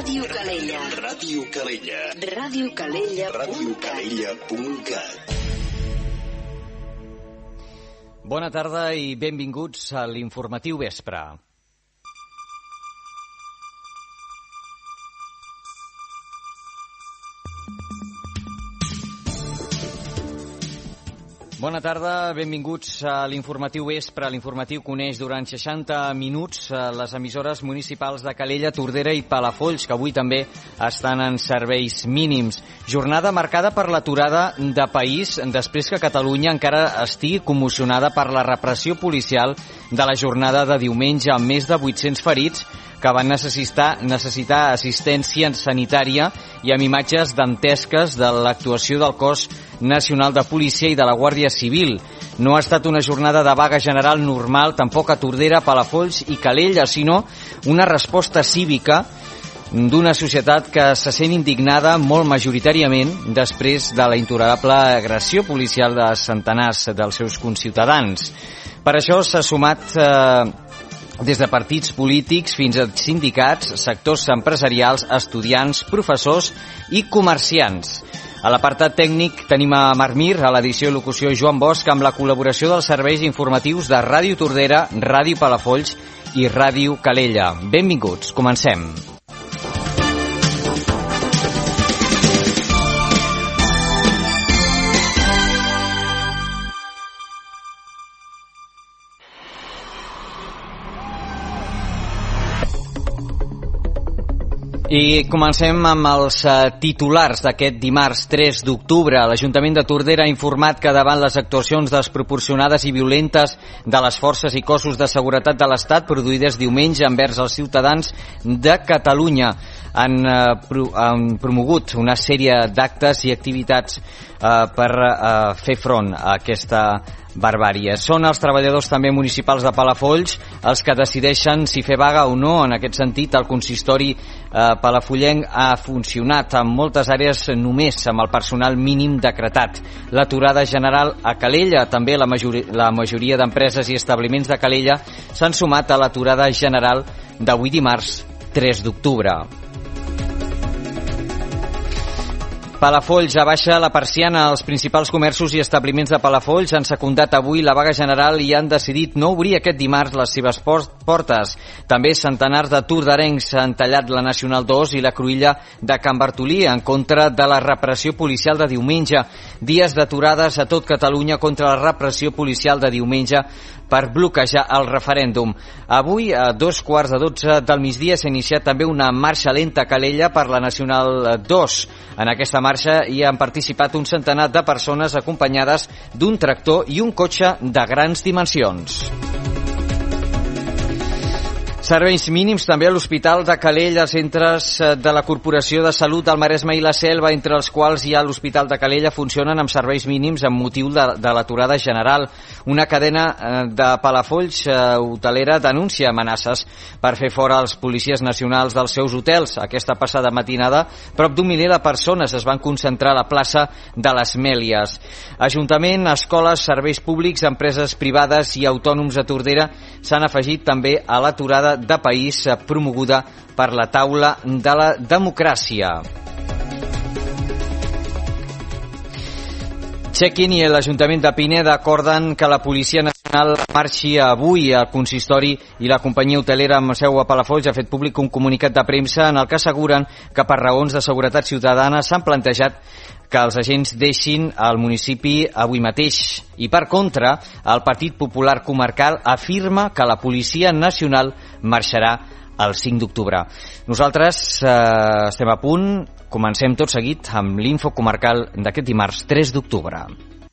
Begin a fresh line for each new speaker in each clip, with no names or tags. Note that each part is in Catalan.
Ràdio Calella.
Ràdio Calella.
radiocalella.cat.
Bona tarda i benvinguts a l'informatiu vespre. Bona tarda, benvinguts a l'informatiu vespre. L'informatiu coneix durant 60 minuts les emissores municipals de Calella, Tordera i Palafolls, que avui també estan en serveis mínims. Jornada marcada per l'aturada de país després que Catalunya encara estigui commocionada per la repressió policial de la jornada de diumenge, amb més de 800 ferits que van necessitar assistència sanitària i amb imatges dantesques de l'actuació del Cos Nacional de Policia i de la Guàrdia Civil. No ha estat una jornada de vaga general normal, tampoc a Tordera, Palafolls i Calella, sinó una resposta cívica d'una societat que se sent indignada molt majoritàriament després de la intolerable agressió policial de centenars dels seus conciutadans. Per això s'ha sumat des de partits polítics fins a sindicats, sectors empresarials, estudiants, professors i comerciants. A l'apartat tècnic tenim a Marc Mir, a l'edició i locució Joan Bosch, amb la col·laboració dels serveis informatius de Ràdio Tordera, Ràdio Palafolls i Ràdio Calella. Benvinguts, comencem. I comencem amb els titulars d'aquest dimarts 3 d'octubre. L'Ajuntament de Tordera ha informat que davant les actuacions desproporcionades i violentes de les forces i cossos de seguretat de l'Estat produïdes diumenge envers els ciutadans de Catalunya han promogut una sèrie d'actes i activitats per fer front a aquesta barbàrie. Són els treballadors també municipals de Palafolls els que decideixen si fer vaga o no. En aquest sentit, el consistori palafollenc ha funcionat en moltes àrees només amb el personal mínim decretat. L'aturada general a Calella, també la majoria d'empreses i establiments de Calella s'han sumat a l'aturada general d'avui dimarts 3 d'octubre. Palafolls abaixa la persiana. Els principals comerços i establiments de Palafolls han secundat avui la vaga general i han decidit no obrir aquest dimarts les seves portes. També centenars de tordarencs han tallat la Nacional 2 i la Cruïlla de Can Bartolí en contra de la repressió policial de diumenge. Dies d'aturades a tot Catalunya contra la repressió policial de diumenge per bloquejar el referèndum. Avui, a 11:45 del migdia, s'ha iniciat també una marxa lenta a Calella per la Nacional 2. En aquesta marxa hi han participat un centenar de persones acompanyades d'un tractor i un cotxe de grans dimensions. Serveis mínims també a l'Hospital de Calella, els centres de la Corporació de Salut del Maresme i la Selva, entre els quals hi ha l'Hospital de Calella, funcionen amb serveis mínims amb motiu de l'aturada general. Una cadena de Palafolls hotelera denuncia amenaces per fer fora els policies nacionals dels seus hotels. Aquesta passada matinada, prop d'un miler de persones es van concentrar a la plaça de les Mèlies. Ajuntament, escoles, serveis públics, empreses privades i autònoms de Tordera s'han afegit també a l'aturada de país promoguda per la taula de la democràcia. Check-in i l'Ajuntament de Pineda acorden que la Policia Nacional marxi avui. El consistori i la companyia hotelera amb seu a Palafolls ha fet públic un comunicat de premsa en el que asseguren que per raons de seguretat ciutadana s'han plantejat que els agents deixin el municipi avui mateix. I per contra, el Partit Popular Comarcal afirma que la Policia Nacional marxarà el 5 d'octubre. Nosaltres estem a punt. Comencem tot seguit amb l'info comarcal d'aquest dimarts 3 d'octubre.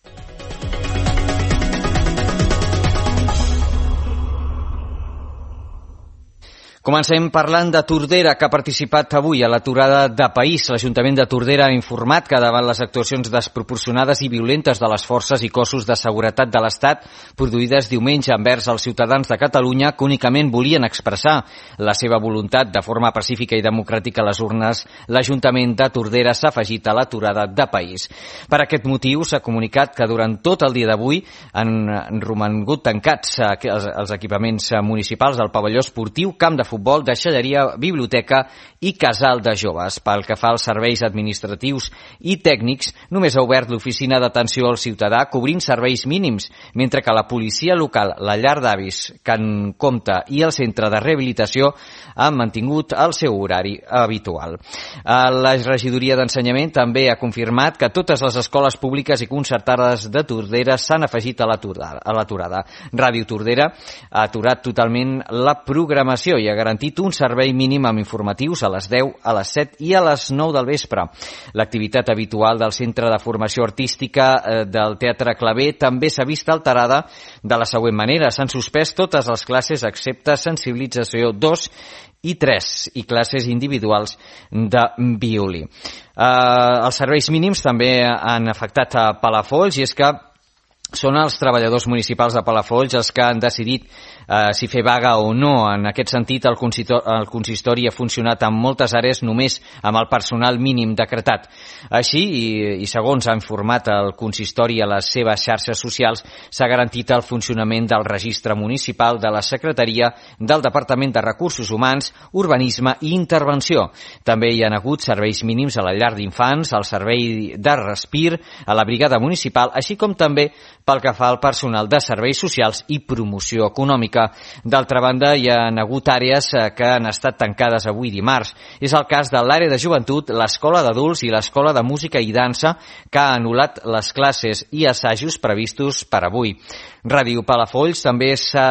Comencem parlant de Tordera, que ha participat avui a l'aturada de país. L'Ajuntament de Tordera ha informat que davant les actuacions desproporcionades i violentes de les forces i cossos de seguretat de l'Estat produïdes diumenge envers els ciutadans de Catalunya que únicament volien expressar la seva voluntat de forma pacífica i democràtica a les urnes, l'Ajuntament de Tordera s'ha afegit a l'aturada de país. Per aquest motiu s'ha comunicat que durant tot el dia d'avui han romangut tancats els equipaments municipals del pavelló esportiu, camp de futbol, deixalleria, biblioteca i casal de joves. Pel que fa als serveis administratius i tècnics, només ha obert l'oficina d'atenció al ciutadà cobrint serveis mínims, mentre que la policia local, la llar d'avis, Can Comte i el centre de rehabilitació han mantingut el seu horari habitual. La regidoria d'Ensenyament també ha confirmat que totes les escoles públiques i concertades de Tordera s'han afegit a l'aturada. Ràdio Tordera ha aturat totalment la programació i ha garantit un servei mínim amb informatius a les 10, a les 7 i a les 9 del vespre. L'activitat habitual del Centre de Formació Artística del Teatre Claver també s'ha vist alterada de la següent manera. S'han suspès totes les classes excepte sensibilització 2 i 3 i classes individuals de violí. Els serveis mínims també han afectat a Palafolls i és que són els treballadors municipals de Palafolls els que han decidit si fer vaga o no. En aquest sentit, el consistori ha funcionat en moltes àrees només amb el personal mínim decretat. Així, i segons ha informat el consistori a les seves xarxes socials, s'ha garantit el funcionament del registre municipal, de la secretaria, del Departament de Recursos Humans, Urbanisme i Intervenció. També hi ha hagut serveis mínims a la llar d'infants, al servei de respir, a la brigada municipal, així com també pel que fa al personal de serveis socials i promoció econòmica. D'altra banda, hi ha hagut àrees que han estat tancades avui dimarts. És el cas de l'àrea de joventut, l'escola d'adults i l'escola de música i dansa, que ha anul·lat les classes i assajos previstos per avui. Ràdio Palafolls també s'ha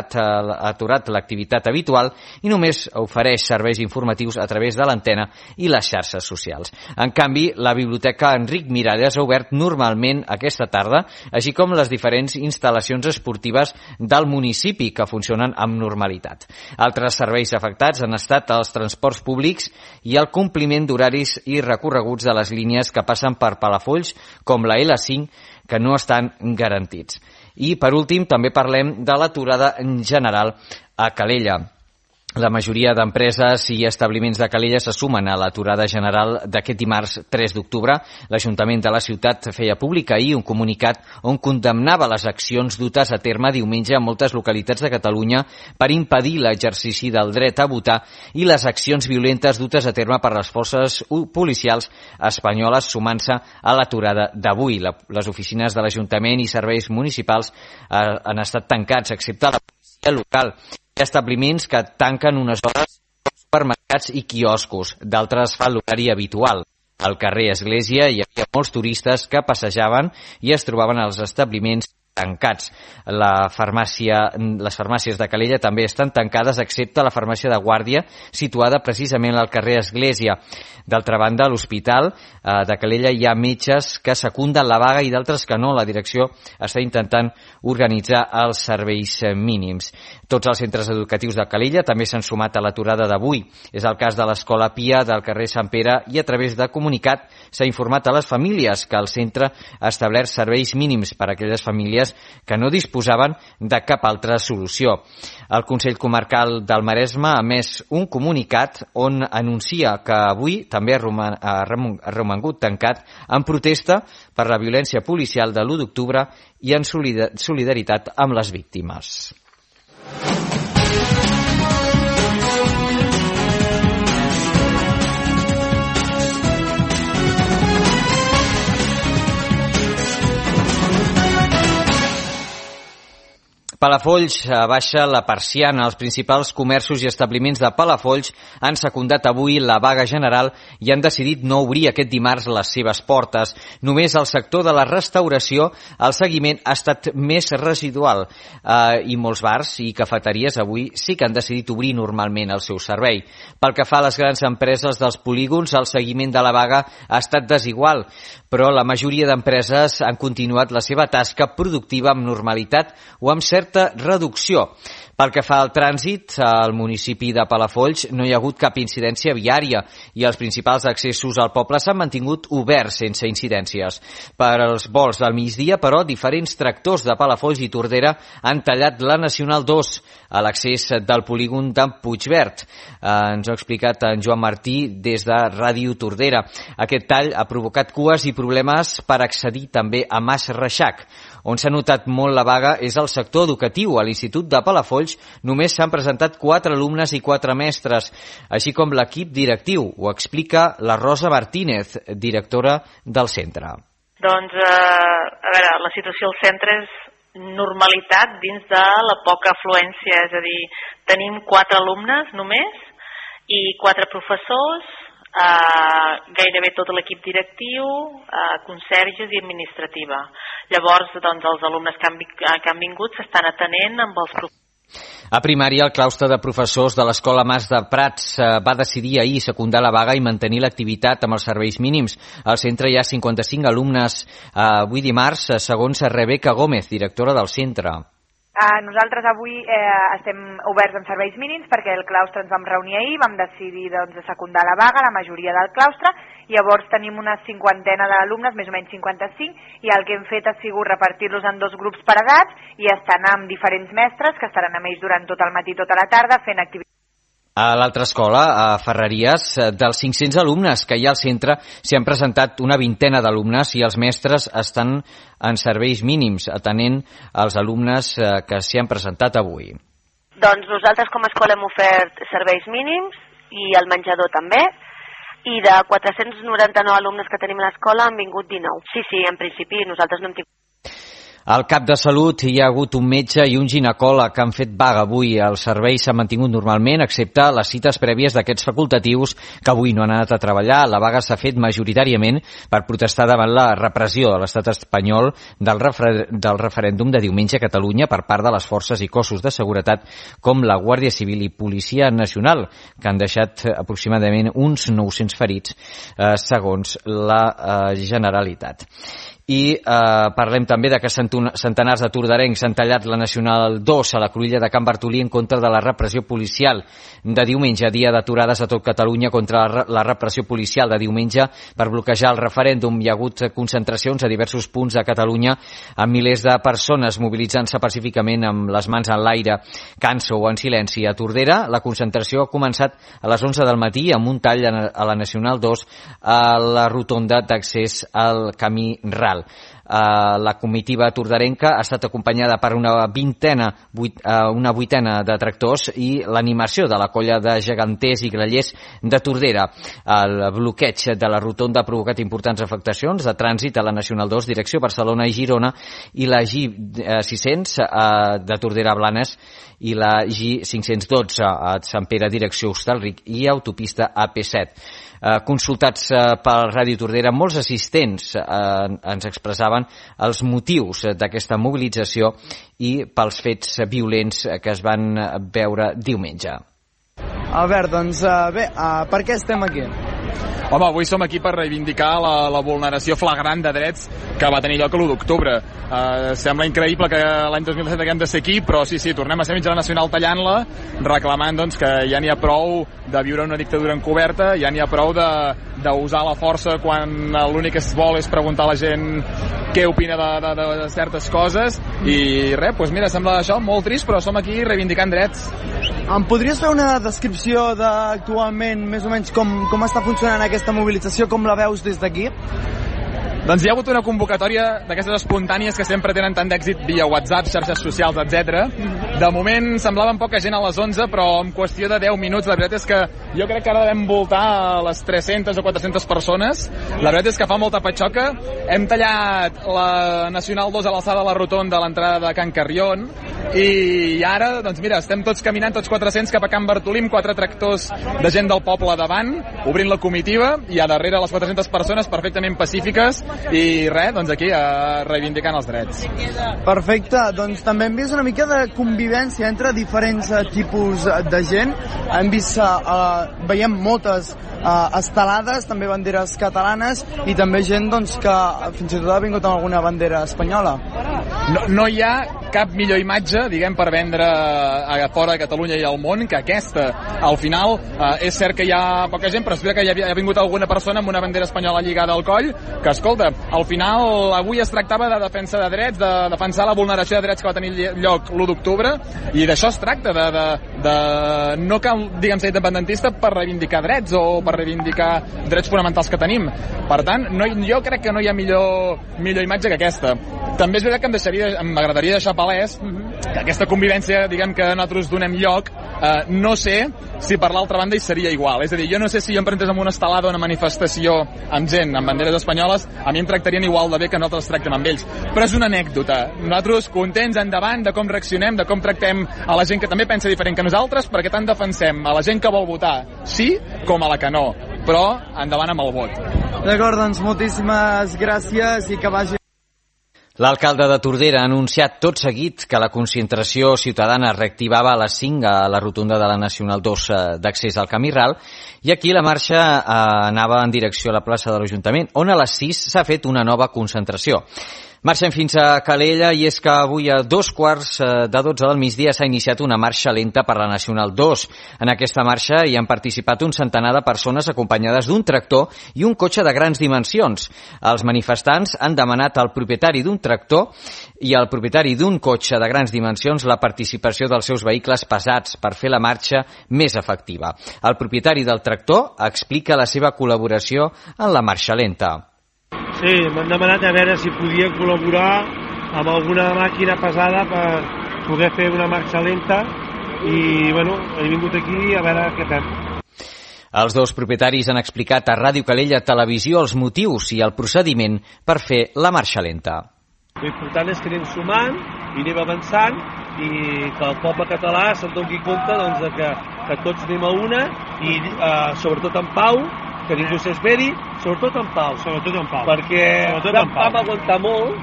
aturat l'activitat habitual i només ofereix serveis informatius a través de l'antena i les xarxes socials. En canvi, la Biblioteca Enric Miralles ha obert normalment aquesta tarda, així com les diferents instal·lacions esportives del municipi que funcionen amb normalitat. Altres serveis afectats han estat els transports públics i el compliment d'horaris i recorreguts de les línies que passen per Palafolls, com la L5, que no estan garantits. I, per últim, també parlem de l'aturada general a Calella. La majoria d'empreses i establiments de Calella se sumen a l'aturada general d'aquest dimarts 3 d'octubre. L'Ajuntament de la ciutat feia públic ahir un comunicat on condemnava les accions dutes a terme diumenge a moltes localitats de Catalunya per impedir l'exercici del dret a votar i les accions violentes dutes a terme per les forces policials espanyoles sumant-se a l'aturada d'avui. Les oficines de l'Ajuntament i serveis municipals han estat tancats, excepte la policia local. Hi ha establiments que tanquen unes hores com supermercats i quioscos, d'altres fan l'horari habitual. Al carrer Església hi havia molts turistes que passejaven i es trobaven als establiments tancats. Les farmàcies de Calella també estan tancades, excepte la farmàcia de Guàrdia, situada precisament al carrer Església. D'altra banda, a l'Hospital de Calella hi ha metges que secunden la vaga i d'altres que no. La direcció està intentant organitzar els serveis mínims. Tots els centres educatius de Calella també s'han sumat a l'aturada d'avui. És el cas de l'Escola Pia del carrer Sant Pere i a través de comunicat s'ha informat a les famílies que el centre ha establert serveis mínims per a aquelles famílies que no disposaven de cap altra solució. El Consell Comarcal del Maresme ha emès un comunicat on anuncia que avui també ha romangut tancat en protesta per la violència policial de l'1 d'octubre i en solidaritat amb les víctimes. Palafolls baixa la persiana. Els principals comerços i establiments de Palafolls han secundat avui la vaga general i han decidit no obrir aquest dimarts les seves portes. Només al sector de la restauració el seguiment ha estat més residual i molts bars i cafeteries avui sí que han decidit obrir normalment el seu servei. Pel que fa a les grans empreses dels polígons, el seguiment de la vaga ha estat desigual, però la majoria d'empreses han continuat la seva tasca productiva amb normalitat o amb certa reducció. Pel que fa al trànsit, al municipi de Palafolls no hi ha hagut cap incidència viària i els principals accessos al poble s'han mantingut oberts sense incidències. Per als vols del migdia, però, diferents tractors de Palafolls i Tordera han tallat la Nacional 2 a l'accés del polígon de Puigverd. Ens ho ha explicat en Joan Martí des de Ràdio Tordera. Aquest tall ha provocat cues i problemes per accedir també a Mas Reixac. On s'ha notat molt la vaga és el sector educatiu. A l'Institut de Palafolls només s'han presentat 4 alumnes i 4 mestres, així com l'equip directiu. Ho explica la Rosa Martínez, directora del centre.
Doncs, a veure, la situació al centre és normalitat dins de la poca afluència, és a dir, tenim 4 alumnes només i 4 professors, gairebé tot l'equip directiu, conserges i administrativa. Llavors, doncs, els alumnes que han vingut s'estan atenent amb els professors.
A primària, el claustre de professors de l'Escola Mas de Prats va decidir ahir secundar la vaga i mantenir l'activitat amb els serveis mínims. Al centre hi ha 55 alumnes avui dimarts, segons Rebeca Gómez, directora del centre.
Nosaltres avui estem oberts amb serveis mínims perquè el claustre ens vam reunir ahir, vam decidir doncs, secundar la vaga, la majoria del claustre, i llavors tenim una 50 d'alumnes, més o menys 55, i el que hem fet ha sigut repartir-los en 2 grups per edats i estan amb diferents mestres que estaran amb ells durant tot el matí i tota la tarda fent activitats.
A l'altra escola, a Ferreries, dels 500 alumnes que hi ha al centre, s'hi han presentat una 20 d'alumnes i els mestres estan en serveis mínims, atenent als alumnes que s'hi han presentat avui.
Doncs nosaltres com a escola hem ofert serveis mínims i el menjador també, i de 499 alumnes que tenim a l'escola han vingut 19. Sí, en principi nosaltres no hem tingut.
Al CAP de Salut hi ha hagut un metge i un ginecòleg que han fet vaga avui. El servei s'ha mantingut normalment, excepte les cites prèvies d'aquests facultatius que avui no han anat a treballar. La vaga s'ha fet majoritàriament per protestar davant la repressió de l'estat espanyol del referèndum de diumenge a Catalunya per part de les forces i cossos de seguretat com la Guàrdia Civil i Policia Nacional, que han deixat aproximadament uns 900 ferits, segons la Generalitat. I parlem també de que centenars de tordarencs han tallat la Nacional 2 a la cruïlla de Can Bartolí en contra de la repressió policial de diumenge, dia d'aturades a tot Catalunya contra la repressió policial de diumenge per bloquejar el referèndum. Hi ha hagut concentracions a diversos punts de Catalunya amb milers de persones mobilitzant-se pacíficament amb les mans en l'aire, canso o en silenci. A Tordera la concentració ha començat a les 11 del matí amb un tall a la Nacional 2 a la rotonda d'accés al camí ral. La comitiva tordarenca ha estat acompanyada per una vuitena de tractors i l'animació de la colla de geganters i grallers de Tordera. El bloqueig de la rotonda ha provocat importants afectacions de trànsit a la Nacional 2, direcció Barcelona i Girona, i la G600 de Tordera a Blanes i la G512 a Sant Pere, direcció Hostalric, i autopista AP7. Consultats per Ràdio Tordera, molts assistents ens expressaven els motius d'aquesta mobilització i pels fets violents que es van veure diumenge.
Albert, doncs bé, per què estem aquí?
Home, avui som aquí per reivindicar la vulneració flagrant de drets que va tenir lloc l'1 d'octubre. Sembla increïble que l'any 2017 haguem de ser aquí, però sí, tornem a ser mitja la Nacional tallant-la, reclamant doncs, que ja n'hi ha prou de viure una dictadura encoberta, ja n'hi ha prou d'usar la força quan l'únic que es vol és preguntar a la gent què opina de certes coses, i res, doncs mira, sembla això molt trist, però som aquí reivindicant drets.
Em podries fer una descripció d'actualment més o menys com està funcionant aquesta mobilització, com la veus des d'aquí?
Doncs hi ha hagut una convocatòria d'aquestes espontànies que sempre tenen tant d'èxit via WhatsApp, xarxes socials, etc. De moment semblaven poca gent a les 11, però en qüestió de 10 minuts la veritat és que jo crec que ara devem voltar a les 300 o 400 persones. La veritat és que fa molta patxoca. Hem tallat la Nacional 2 a l'alçada de la rotonda a l'entrada de Can Carrion, i ara, doncs mira, estem tots caminant, tots 400 cap a Can Bartolí, amb 4 tractors de gent del poble davant, obrint la comitiva, i a darrere les 400 persones perfectament pacífiques, i res, doncs aquí reivindicant els drets.
Perfecte, doncs també hem vist una mica de convivència entre diferents tipus de gent. Hem vist, veiem moltes estelades, també banderes catalanes, i també gent doncs, que fins i tot ha vingut amb alguna bandera espanyola.
No hi ha cap millor imatge, diguem, per vendre a fora de Catalunya i al món que aquesta. Al final, és cert que hi ha poca gent, però és veritat que hi ha vingut alguna persona amb una bandera espanyola lligada al coll, que, escolta, al final avui es tractava de defensa de drets, de defensar la vulneració de drets que va tenir lloc l'1 d'octubre, i d'això es tracta, de no cal, diguem, ser independentista per reivindicar drets o per reivindicar drets fonamentals que tenim. Per tant, jo crec que no hi ha millor imatge que aquesta. També és veritat que m'agradaria deixar palès que aquesta convivència, diguem, que nosaltres donem lloc, no sé si per l'altra banda hi seria igual. És a dir, jo no sé si jo em presentés en una estelada o una manifestació amb gent, amb banderes espanyoles, a mi em tractarien igual de bé que nosaltres tractem amb ells. Però és una anècdota. Nosaltres contents, endavant, de com reaccionem, de com tractem a la gent que també pensa diferent que nosaltres, perquè tant defensem a la gent que vol votar sí com a la que no. Però endavant amb el vot.
D'acord, doncs moltíssimes gràcies i que vagi...
L'alcalde de Tordera ha anunciat tot seguit que la concentració ciutadana reactivava a les 5 a la rotunda de la Nacional 2 d'accés al Camí Ral, i aquí la marxa anava en direcció a la plaça de l'Ajuntament, on a les 6 s'ha fet una nova concentració. Marxem fins a Calella, i és que avui a 2:15 del migdia s'ha iniciat una marxa lenta per la Nacional 2. En aquesta marxa hi han participat un centenar de persones acompanyades d'un tractor i un cotxe de grans dimensions. Els manifestants han demanat al propietari d'un tractor i al propietari d'un cotxe de grans dimensions la participació dels seus vehicles pesats per fer la marxa més efectiva. El propietari del tractor explica la seva col·laboració en la marxa lenta.
Sí, m'han demanat a veure si podia col·laborar amb alguna màquina pesada per poder fer una marxa lenta i, bueno, he vingut aquí a veure què fem.
Els dos propietaris han explicat a Ràdio Calella Televisió els motius i el procediment per fer la marxa lenta.
L'important és que anem sumant i anem avançant i que el poble català se'n doni compte doncs, que tots anem a una i sobretot en pau, que ningú s'esperi, sobretot en pau. Sobretot en pau. Perquè vam aguantar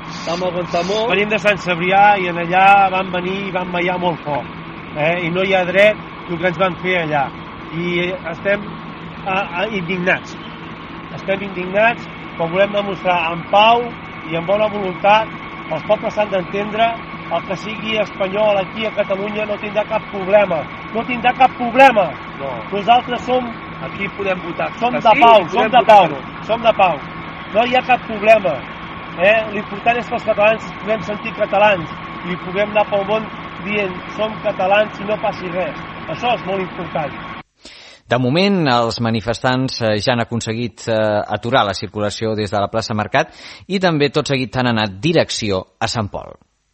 molt. Venim de Sant Cebrià i en allà van venir i van ballar molt fort. I no hi ha dret el que ens van fer allà. I estem indignats. Estem indignats, però volem demostrar en pau i amb bona voluntat. Els pobles s'han d'entendre, el que sigui espanyol aquí a Catalunya no tindrà cap problema. No tindrà cap problema. No. Nosaltres som... Aquí podem votar. Som de pau. No hi ha cap problema. L'important és que els catalans puguem sentir catalans i puguem anar pel món dient som catalans i no passi res. Això és molt important.
De moment, els manifestants ja han aconseguit aturar la circulació des de la plaça Mercat i també tot seguit han anat direcció a Sant Pol.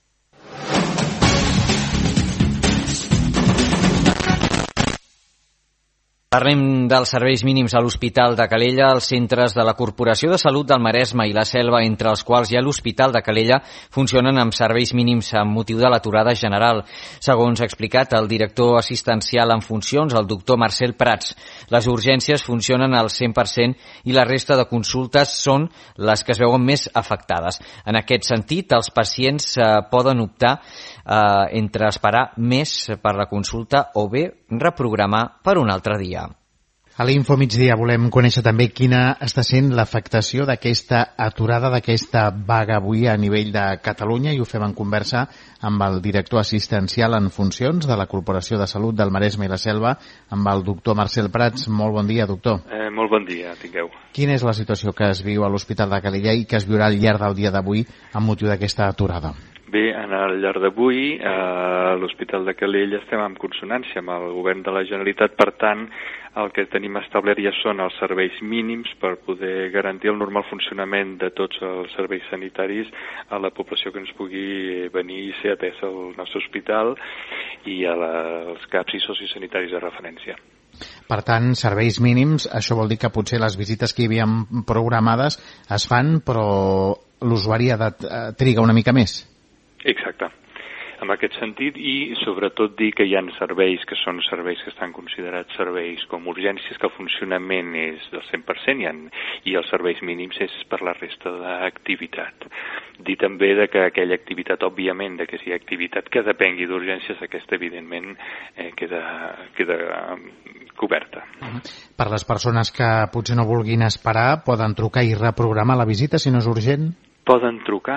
Parlem dels serveis mínims a l'Hospital de Calella. Els centres de la Corporació de Salut del Maresme i la Selva, entre els quals hi ha l'Hospital de Calella, funcionen amb serveis mínims amb motiu de l'aturada general. Segons ha explicat el director assistencial en funcions, el doctor Marcel Prats, les urgències funcionen al 100% i la resta de consultes són les que es veuen més afectades. En aquest sentit, els pacients poden optar entre esperar més per la consulta o bé reprogramar per un altre dia.
A l'Info Migdia volem conèixer també quina està sent l'afectació d'aquesta aturada, d'aquesta vaga avui a nivell de Catalunya, i ho fem en conversa amb el director assistencial en funcions de la Corporació de Salut del Maresme i la Selva, amb el doctor Marcel Prats. Molt bon dia, doctor.
Molt bon dia, tingueu.
Quina és la situació que es viu a l'Hospital de Calella i que es viurà al llarg del dia d'avui amb motiu d'aquesta aturada?
Bé, al llarg d'avui a l'Hospital de Calella estem en consonància amb el govern de la Generalitat, per tant el que tenim establert ja són els serveis mínims per poder garantir el normal funcionament de tots els serveis sanitaris a la població que ens pugui venir i ser atesa al nostre hospital i als CAPs i sociosanitaris de referència.
Per tant, serveis mínims, això vol dir que potser les visites que hi havia programades es fan, però l'usuari ha de trigar una mica més.
Exacte. En aquest sentit, i sobretot dir que hi ha serveis que són serveis que estan considerats serveis com urgències, que el funcionament és del 100% i els serveis mínims és per la resta d'activitat. Dir també que aquella activitat, òbviament, que si hi ha activitat que depengui d'urgències, aquesta evidentment queda coberta.
Per les persones que potser no vulguin esperar, poden trucar i reprogramar la visita si no és urgent?
Poden trucar,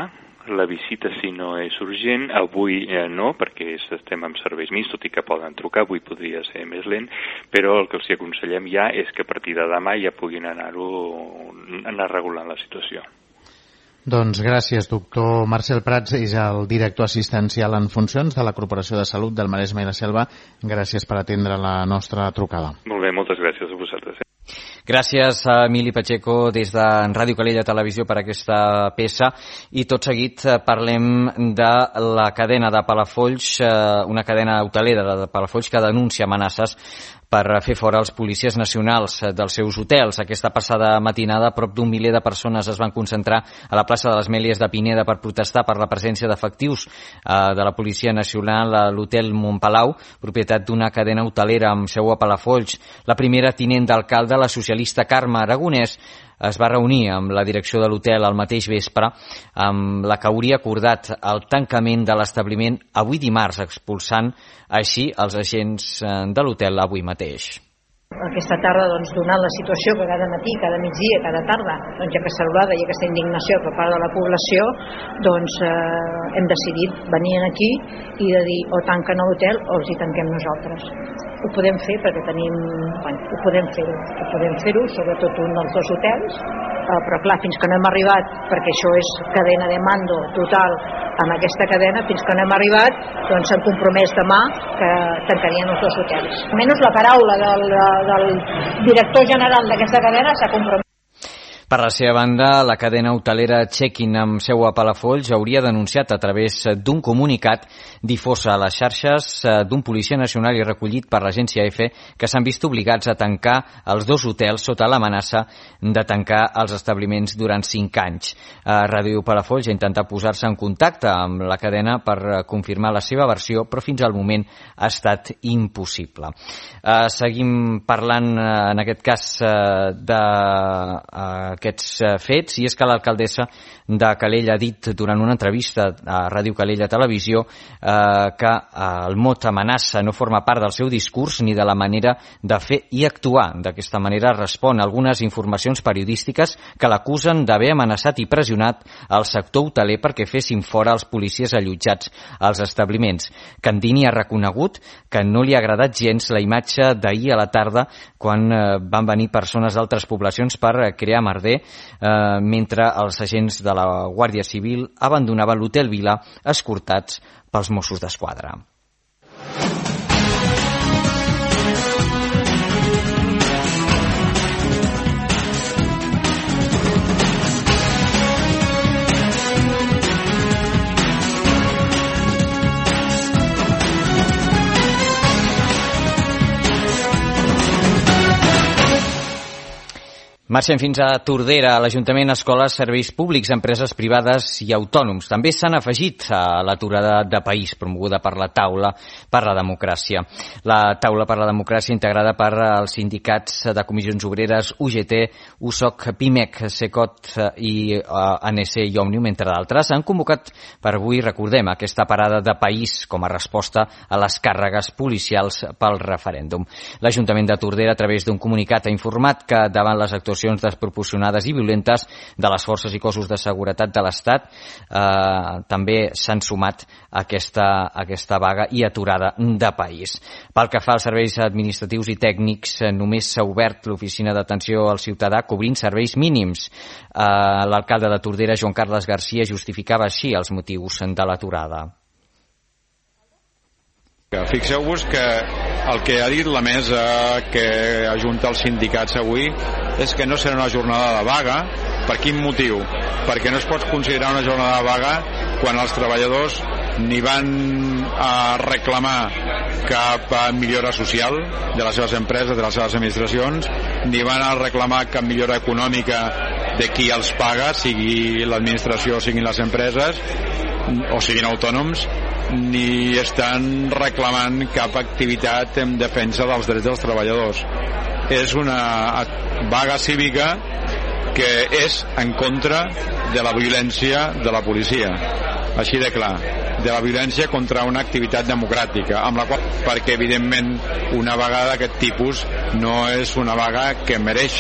la visita si no és urgent. Avui no, perquè estem amb serveis mínims, tot i que poden trucar, avui podria ser més lent, però el que els aconsellem ja és que a partir de demà ja puguin anar regulant la situació.
Doncs gràcies, doctor Marcel Prats, és el director assistencial en funcions de la Corporació de Salut del Maresme i la Selva. Gràcies per atendre la nostra trucada.
Molt bé, moltes gràcies a vosaltres.
Gràcies a Emili Pacheco des de Ràdio Calella Televisió per aquesta peça, i tot seguit parlem de la cadena de Palafolls, una cadena hotelera de Palafolls que denuncia amenaces per fer fora els policies nacionals dels seus hotels. Aquesta passada matinada, prop d'un miler de persones es van concentrar a la plaça de les Mèlies de Pineda per protestar per la presència d'efectius de la Policia Nacional a l'hotel Montpalau, propietat d'una cadena hotelera amb seu a Palafolls. La primera tinent d'alcalde, la socialista Carme Aragonès, es va reunir amb la direcció de l'hotel al mateix vespre, amb la que hauria acordat el tancament de l'establiment avui dimarts, expulsant així els agents de l'hotel avui mateix.
Aquesta tarda, donant la situació que cada matí, cada migdia, cada tarda, hi ha aquesta salvada i aquesta indignació per part de la població, hem decidit venir aquí i de dir o tanquen l'hotel o els hi tanquem nosaltres. Ho podem fer perquè ho podem fer-ho, sobretot un dels dos hotels, però clar, fins que no hem arribat, perquè això és cadena de mando total amb aquesta cadena, fins que no hem arribat, s'han compromès demà que tancarien els dos hotels. Almenys la paraula del director general d'aquesta cadena s'ha compromès.
Per la seva banda, la cadena hotelera Check-in amb seu a Palafolls hauria denunciat a través d'un comunicat difós a les xarxes d'un policia nacional i recollit per l'agència EFE que s'han vist obligats a tancar els dos hotels sota l'amenaça de tancar els establiments durant 5 anys. Ràdio Palafolls ha intentat posar-se en contacte amb la cadena per confirmar la seva versió, però fins al moment ha estat impossible. Seguim parlant, en aquest cas, d'aquests fets, i és que l'alcaldessa de Calella ha dit durant una entrevista a Ràdio Calella Televisió que el mot amenaça no forma part del seu discurs ni de la manera de fer i actuar. D'aquesta manera respon a algunes informacions periodístiques que l'acusen d'haver amenaçat i pressionat el sector hoteler perquè fessin fora els policies allotjats als establiments. Candini ha reconegut que no li ha agradat gens la imatge d'ahir a la tarda quan van venir persones d'altres poblacions per crear merder mentre els agents de la Guàrdia Civil abandonaven l'hotel Vila escortats pels Mossos d'Esquadra. Marxem fins a Tordera. L'Ajuntament, escoles, serveis públics, empreses privades i autònoms també s'han afegit a l'aturada de país promoguda per la Taula per la Democràcia. La Taula per la Democràcia, integrada per els sindicats de comissions obreres UGT, USOC, PIMEC, SECOT i ANC i Òmnium, entre d'altres, han convocat per avui, recordem, aquesta parada de país com a resposta a les càrregues policials pel referèndum. L'Ajuntament de Tordera, a través d'un comunicat, ha informat que davant les actuacions desproporcionades i violentes de les forces i cossos de seguretat de l'Estat també s'han sumat a aquesta vaga i aturada de país. Pel que fa als serveis administratius i tècnics, només s'ha obert l'oficina d'atenció al ciutadà cobrint serveis mínims. L'alcalde de Tordera, Joan Carles Garcia, justificava així els motius de l'aturada.
Fixeu-vos que el que ha dit la mesa que ajunta els sindicats avui és que no serà una jornada de vaga. Per quin motiu? Perquè no es pot considerar una jornada de vaga quan els treballadors ni van a reclamar cap millora social de les seves empreses, de les seves administracions, ni van a reclamar cap millora econòmica de qui els paga, sigui l'administració o siguin les empreses o siguin autònoms, ni estan reclamant cap activitat en defensa dels drets dels treballadors. És una vaga cívica que és en contra de la violència de la policia, així de clar, de la violència contra una activitat democràtica, amb la qual, perquè evidentment una vaga d'aquest tipus no és una vaga que mereixi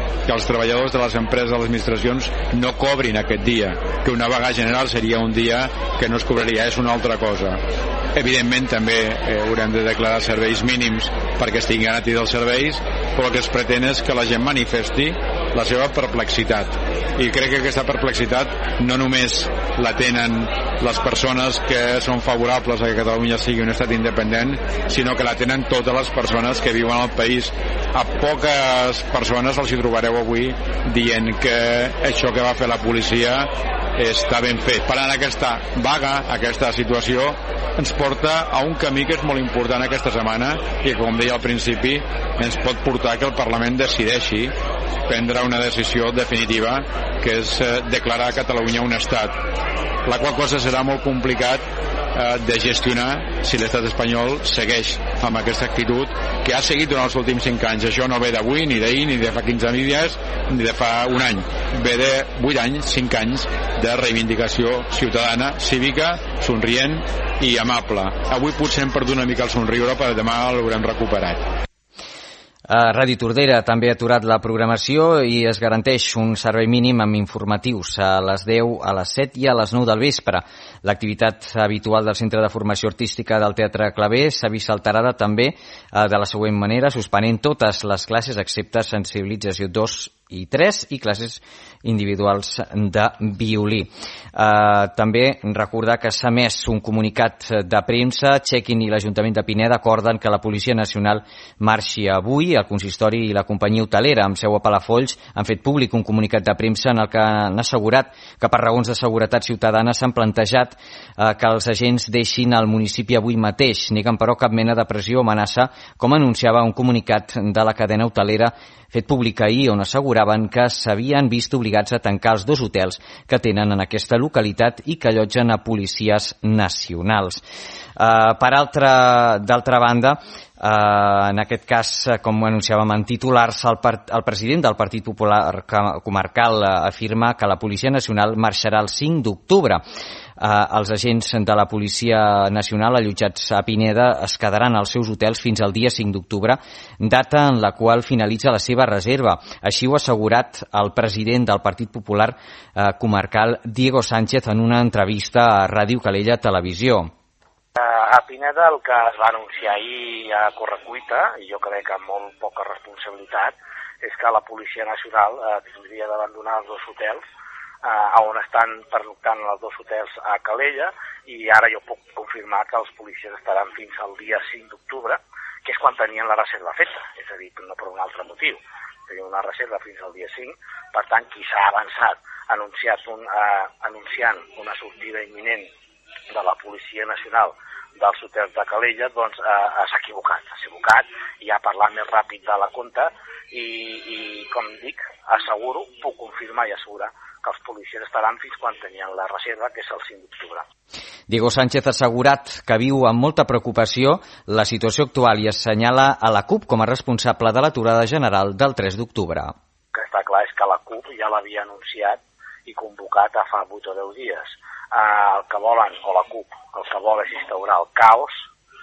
que els treballadors de les empreses de les administracions no cobrin aquest dia, que una vaga general seria un dia que no es cobraria, és una altra cosa. Evidentment també haurem de declarar serveis mínims perquè estiguin garantits els serveis, però el que es pretén és que la gent manifesti la seva perplexitat, i crec que aquesta perplexitat no només la tenen les persones que són favorables a que Catalunya sigui un estat independent, sinó que la tenen totes les persones que viuen al país. A poques persones els hi trobareu avui dient que això que va fer la policia està ben fet. Per tant, aquesta vaga, aquesta situació ens porta a un camí que és molt important aquesta setmana i que, com deia al principi, ens pot portar que el Parlament decideixi prendre una decisió definitiva, que és declarar Catalunya un estat, la qual cosa serà molt complicat de gestionar si l'estat espanyol segueix amb aquesta actitud que ha seguit durant els últims 5 anys. Això no ve d'avui, ni d'ahir, ni de fa 15 dies, ni de fa un any. Ve de 8 anys, 5 anys de reivindicació ciutadana, cívica, somrient i amable. Avui potser hem perdut una mica el somriure, però demà l'haurem recuperat.
Ràdio Tordera també ha aturat la programació i es garanteix un servei mínim amb informatius a les 10, a les 7 i a les 9 del vespre. L'activitat habitual del Centre de Formació Artística del Teatre Claver s'ha vist alterada també de la següent manera, suspenent totes les classes excepte sensibilització 2 i 3 i classes individuals de violí. També recordar que s'ha emès un comunicat de premsa. Checkin i l'Ajuntament de Pineda acorden que la Policia Nacional marxi avui. El consistori i la companyia hotelera amb seu a Palafolls han fet públic un comunicat de premsa en el que han assegurat que per raons de seguretat ciutadana s'han plantejat que els agents deixin el municipi avui mateix. Neguen però cap mena de pressió o amenaça, com anunciava un comunicat de la cadena hotelera fet públic ahir, on asseguraven que s'havien vist obligats a tancar els 2 hotels que tenen en aquesta localitat i que allotgen a policies nacionals. D'altra banda, en aquest cas, com anunciàvem en titulars, el president del Partit Popular Comarcal afirma que la Policia Nacional marxarà el 5 d'octubre. Els agents de la Policia Nacional allotjats a Pineda es quedaran als seus hotels fins al dia 5 d'octubre, data en la qual finalitza la seva reserva. Així ho ha assegurat el president del Partit Popular Comarcal, Diego Sánchez, en una entrevista a Ràdio Calella Televisió.
A Pineda el que es va anunciar ahir a correcuita, i jo crec que amb molt poca responsabilitat, és que la Policia Nacional tindria d'abandonar els 2 hotels on estan pernoctant els 2 hotels a Calella, i ara jo puc confirmar que els policies estaran fins al dia 5 d'octubre, que és quan tenien la reserva feta, és a dir, no per un altre motiu. Tenien una reserva fins al dia 5, per tant, qui s'ha avançat anunciant una sortida imminent de la Policia Nacional dels hotels de Calella, doncs s'ha equivocat i ha parlat més ràpid de la compta i com dic, asseguro, puc confirmar i assegurar que els policies estaran fins quan tenien la reserva, que és el 5 d'octubre.
Diego Sánchez ha assegurat que viu amb molta preocupació la situació actual i assenyala a la CUP com a responsable de l'aturada general del 3 d'octubre.
El que està clar és que la CUP ja l'havia anunciat i convocat a fa 8 o 10 dies. El que volen, o la CUP, el que vol és instaurar el caos,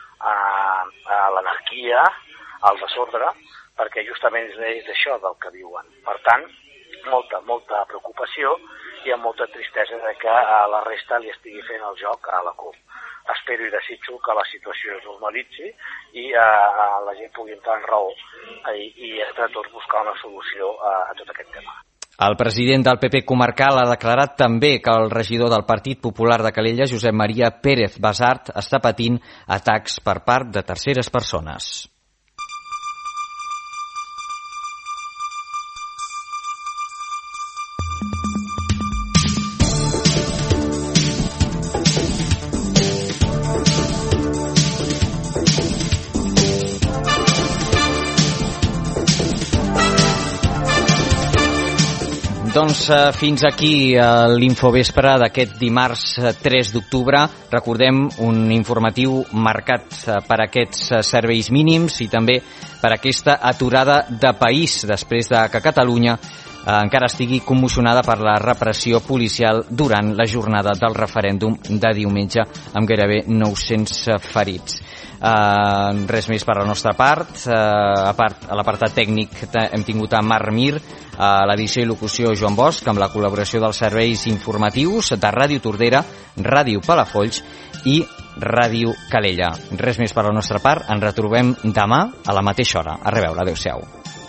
l'anarquia, el desordre, perquè justament és d'això del que viuen. Per tant, molta preocupació i amb molta tristesa de que la resta li estigui fent el joc a la CUP. Espero i desitjo que la situació es normalitzi i la gent pugui entrar en raó i entre tots buscar una solució a tot aquest tema.
El president del PP comarcal ha declarat també que el regidor del Partit Popular de Calella, Josep Maria Pérez Basart, està patint atacs per part de terceres persones. Doncs fins aquí l'infovespre d'aquest dimarts 3 d'octubre. Recordem un informatiu marcat per aquests serveis mínims i també per aquesta aturada de país després de que Catalunya encara estigui commocionada per la repressió policial durant la jornada del referèndum de diumenge, amb gairebé 900 ferits. Res més per la nostra part. A l'apartat tècnic hem tingut a Marc Mir, a l'edició i locució Joan Bosch, amb la col·laboració dels serveis informatius de Ràdio Tordera, Ràdio Palafolls i Ràdio Calella. Res més per la nostra part. Ens retrobem demà a la mateixa hora. A reveure. Adéu-siau.